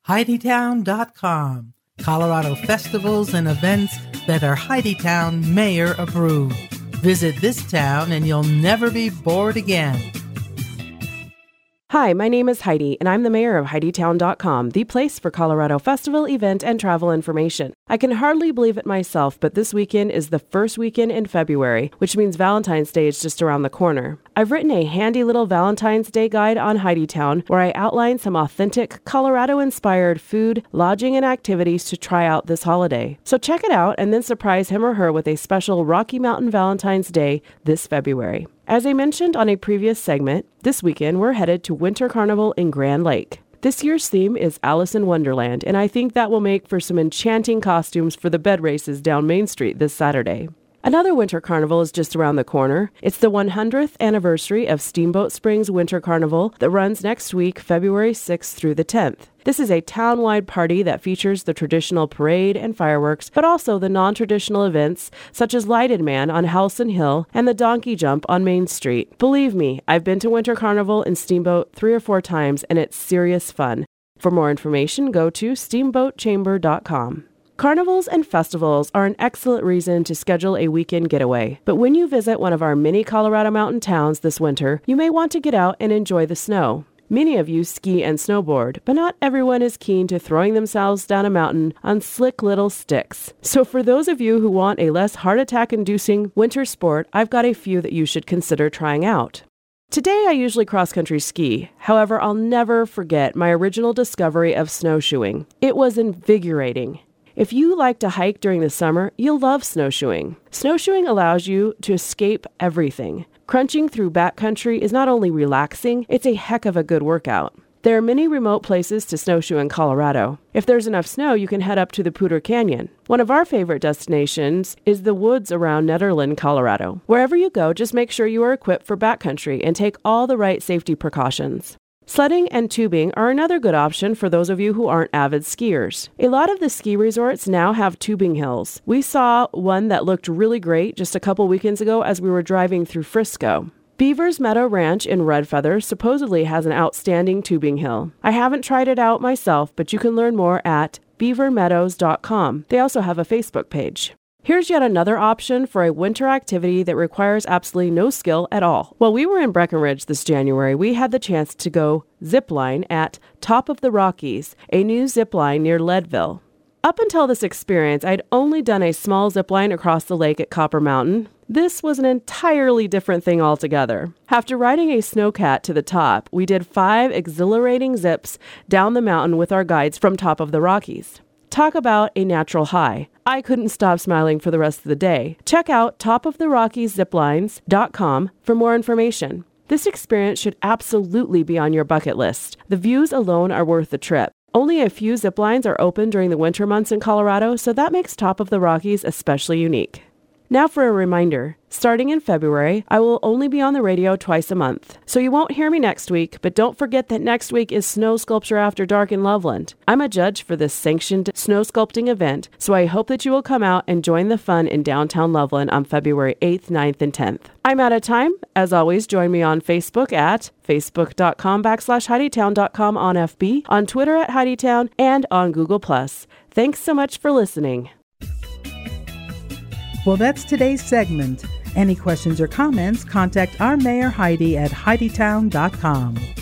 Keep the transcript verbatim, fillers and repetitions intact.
Heidi Town dot com. Colorado festivals and events that are Heidi Town Mayor approved. Visit this town and you'll never be bored again. Hi, my name is Heidi, and I'm the mayor of Heidi Town dot com, the place for Colorado festival, event, and travel information. I can hardly believe it myself, but this weekend is the first weekend in February, which means Valentine's Day is just around the corner. I've written a handy little Valentine's Day guide on Heidi Town, where I outline some authentic Colorado-inspired food, lodging, and activities to try out this holiday. So check it out and then surprise him or her with a special Rocky Mountain Valentine's Day this February. As I mentioned on a previous segment, this weekend we're headed to Winter Carnival in Grand Lake. This year's theme is Alice in Wonderland, and I think that will make for some enchanting costumes for the bed races down Main Street this Saturday. Another Winter Carnival is just around the corner. It's the one hundredth anniversary of Steamboat Springs Winter Carnival that runs next week, February sixth through the tenth. This is a town-wide party that features the traditional parade and fireworks, but also the non-traditional events such as Lighted Man on Halcyon Hill and the Donkey Jump on Main Street. Believe me, I've been to Winter Carnival and Steamboat three or four times, and it's serious fun. For more information, go to steamboat chamber dot com. Carnivals and festivals are an excellent reason to schedule a weekend getaway. But when you visit one of our many Colorado mountain towns this winter, you may want to get out and enjoy the snow. Many of you ski and snowboard, but not everyone is keen to throwing themselves down a mountain on slick little sticks. So for those of you who want a less heart attack-inducing winter sport, I've got a few that you should consider trying out. Today I usually cross-country ski. However, I'll never forget my original discovery of snowshoeing. It was invigorating. If you like to hike during the summer, you'll love snowshoeing. Snowshoeing allows you to escape everything. Crunching through backcountry is not only relaxing, it's a heck of a good workout. There are many remote places to snowshoe in Colorado. If there's enough snow, you can head up to the Poudre Canyon. One of our favorite destinations is the woods around Nederland, Colorado. Wherever you go, just make sure you are equipped for backcountry and take all the right safety precautions. Sledding and tubing are another good option for those of you who aren't avid skiers. A lot of the ski resorts now have tubing hills. We saw one that looked really great just a couple weekends ago as we were driving through Frisco. Beaver's Meadow Ranch in Red Feather supposedly has an outstanding tubing hill. I haven't tried it out myself, but you can learn more at beaver meadows dot com. They also have a Facebook page. Here's yet another option for a winter activity that requires absolutely no skill at all. While we were in Breckenridge this January, we had the chance to go zipline at Top of the Rockies, a new zipline near Leadville. Up until this experience, I'd only done a small zipline across the lake at Copper Mountain. This was an entirely different thing altogether. After riding a snowcat to the top, we did five exhilarating zips down the mountain with our guides from Top of the Rockies. Talk about a natural high. I couldn't stop smiling for the rest of the day. Check out top of the rockies ziplines dot com for more information. This experience should absolutely be on your bucket list. The views alone are worth the trip. Only a few ziplines are open during the winter months in Colorado, so that makes Top of the Rockies especially unique. Now for a reminder, starting in February, I will only be on the radio twice a month. So you won't hear me next week, but don't forget that next week is Snow Sculpture After Dark in Loveland. I'm a judge for this sanctioned snow sculpting event, so I hope that you will come out and join the fun in downtown Loveland on February eighth, ninth, and tenth. I'm out of time. As always, join me on Facebook at facebook.com backslash HeidiTown.com on F B, on Twitter at HeidiTown, and on Google Plus. Thanks so much for listening. Well, that's today's segment. Any questions or comments, contact our Mayor Heidi at Heidi Town dot com.